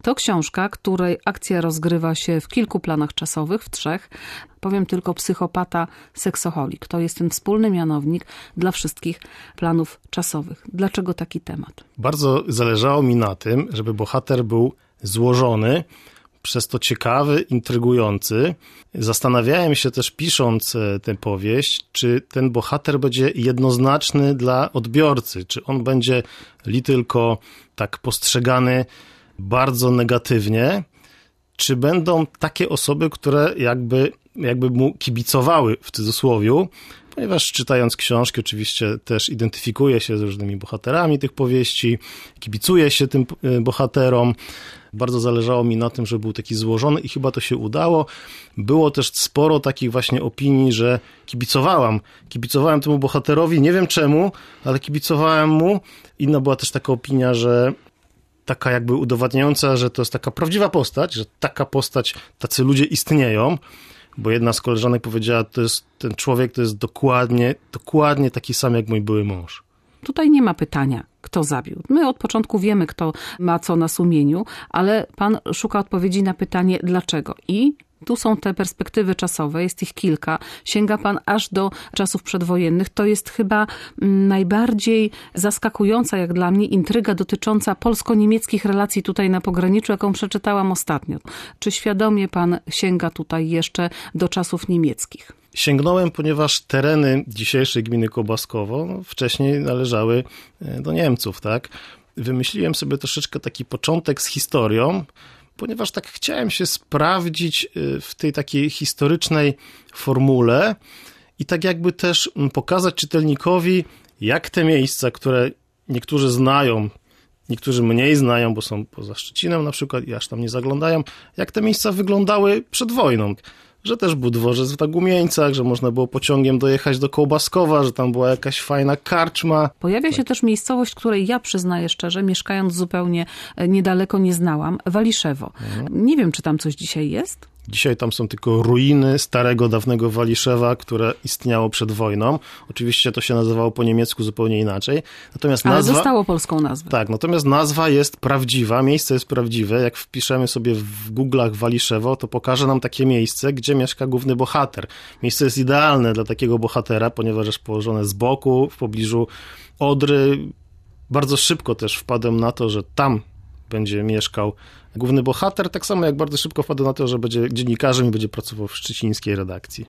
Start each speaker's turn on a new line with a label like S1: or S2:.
S1: To książka, której akcja rozgrywa się w kilku planach czasowych, w 3. Powiem tylko psychopata, seksoholik. To jest ten wspólny mianownik dla wszystkich planów czasowych. Dlaczego taki temat?
S2: Bardzo zależało mi na tym, żeby bohater był złożony, przez to ciekawy, intrygujący. Zastanawiałem się też, pisząc tę powieść, czy ten bohater będzie jednoznaczny dla odbiorcy, czy on będzie tylko tak postrzegany bardzo negatywnie, czy będą takie osoby, które jakby mu kibicowały, w cudzysłowiu, ponieważ czytając książki oczywiście też identyfikuję się z różnymi bohaterami tych powieści, kibicuję się tym bohaterom. Bardzo zależało mi na tym, żeby był taki złożony i chyba to się udało. Było też sporo takich właśnie opinii, że kibicowałem temu bohaterowi, nie wiem czemu, ale kibicowałem mu. Inna była też taka opinia, że taka jakby udowadniająca, że to jest taka prawdziwa postać, że taka postać, tacy ludzie istnieją, bo jedna z koleżanek powiedziała, ten człowiek to jest dokładnie taki sam jak mój były mąż.
S1: Tutaj nie ma pytania, kto zabił. My od początku wiemy, kto ma co na sumieniu, ale pan szuka odpowiedzi na pytanie dlaczego. I tu są te perspektywy czasowe, jest ich kilka. Sięga pan aż do czasów przedwojennych. To jest chyba najbardziej zaskakująca, jak dla mnie, intryga dotycząca polsko-niemieckich relacji tutaj na pograniczu, jaką przeczytałam ostatnio. Czy świadomie pan sięga tutaj jeszcze do czasów niemieckich?
S2: Sięgnąłem, ponieważ tereny dzisiejszej gminy Kołbaskowo wcześniej należały do Niemców, tak? Wymyśliłem sobie troszeczkę taki początek z historią, ponieważ tak chciałem się sprawdzić w tej takiej historycznej formule i tak jakby też pokazać czytelnikowi, jak te miejsca, które niektórzy znają, niektórzy mniej znają, bo są poza Szczecinem na przykład i aż tam nie zaglądają, jak te miejsca wyglądały przed wojną. Że też był dworzec w Tagumieńcach, że można było pociągiem dojechać do Kołbaskowa, że tam była jakaś fajna karczma.
S1: Pojawia się też miejscowość, której ja przyznaję szczerze, mieszkając zupełnie niedaleko, nie znałam, Waliszewo. Nie wiem, czy tam coś dzisiaj jest?
S2: Dzisiaj tam są tylko ruiny starego, dawnego Waliszewa, które istniało przed wojną. Oczywiście to się nazywało po niemiecku zupełnie inaczej. Natomiast
S1: ale zostało polską nazwę.
S2: Tak, natomiast nazwa jest prawdziwa, miejsce jest prawdziwe. Jak wpiszemy sobie w Google'ach Waliszewo, to pokaże nam takie miejsce, gdzie mieszka główny bohater. Miejsce jest idealne dla takiego bohatera, ponieważ jest położone z boku, w pobliżu Odry. Bardzo szybko też wpadłem na to, że tam będzie mieszkał główny bohater, tak samo jak bardzo szybko wpadłem na to, że będzie dziennikarzem i będzie pracował w szczecińskiej redakcji.